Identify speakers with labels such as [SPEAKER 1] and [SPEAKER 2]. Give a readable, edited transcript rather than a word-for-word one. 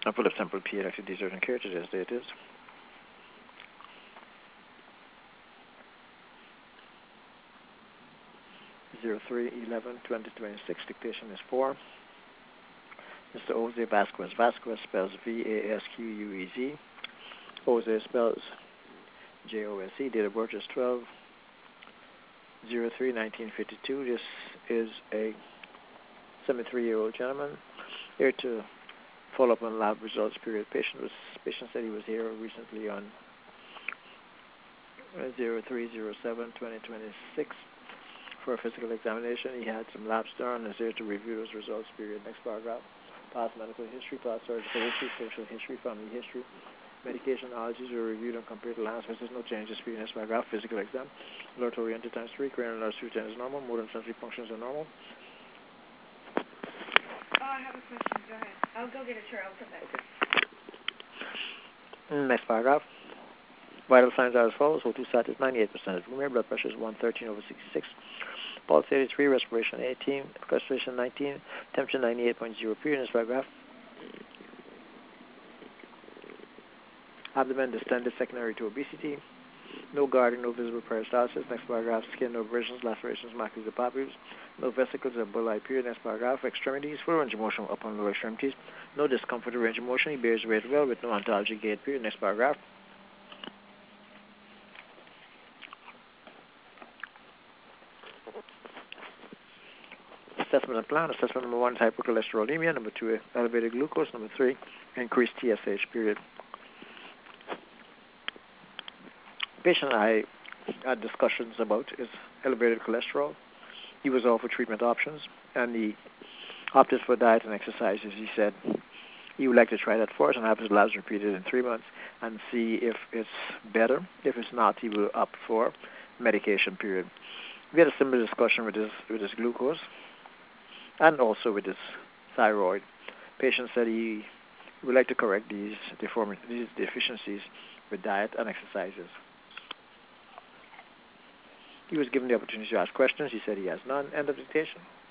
[SPEAKER 1] and full of temporal P electric desert and care. Today's date is 03/11/2026. Dictation is 4. Mr. Jose Vasquez. Vasquez spells Vasquez. Jose spells Jose. Date of birth is 12/03/1952. This is a 73-year-old gentleman here to follow up on lab results. Period. Patient said he was here recently on 03/07/2026 for a physical examination. He had some labs done and is here to review those results. Period. Next paragraph. Past medical history, past surgical history, social history, family history. Medication allergies were reviewed and compared to last visit. No changes. Period. Next paragraph. Physical exam. Laboratory enter times 3. Cranial nerve routine is normal. Motor and sensory functions are normal.
[SPEAKER 2] Oh, I have a question. Go ahead. I'll go get a chair. I'll come back.
[SPEAKER 1] Okay. Next paragraph. Vital signs are as follows. O2 sat is 98%. Room air blood pressure is 113/66. Pulse 83, respiration 18, respiration 19, temperature 98.0. Period. Next paragraph. Abdomen distended secondary to obesity. No guarding, no visible peristalsis. Next paragraph. Skin, no abrasions, lacerations, maculas, or papules. No vesicles or bullae. Period. Next paragraph. Extremities, full range of motion upper and lower extremities. No discomfort or range of motion. He bears weight well with no ontology gait. Period. Next paragraph. Assessment and plan. Assessment number 1 is hypercholesterolemia. Number 2, elevated glucose. Number 3, increased TSH. Period. Patient I had discussions about is elevated cholesterol. He was offered treatment options, and he opted for diet and exercises. He said he would like to try that first and have his labs repeated in 3 months and see if it's better. If it's not, he will opt for medication. Period. We had a similar discussion with his glucose and also with his thyroid. Patient said he would like to correct these deficiencies with diet and exercises. He was given the opportunity to ask questions. He said he has none. End of dictation.